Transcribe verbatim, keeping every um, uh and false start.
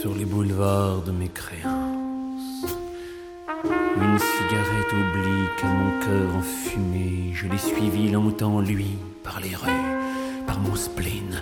sur les boulevards de mes créances. Une cigarette oblique à mon cœur enfumé, je l'ai suivi longtemps, lui, par les rues, par mon spleen,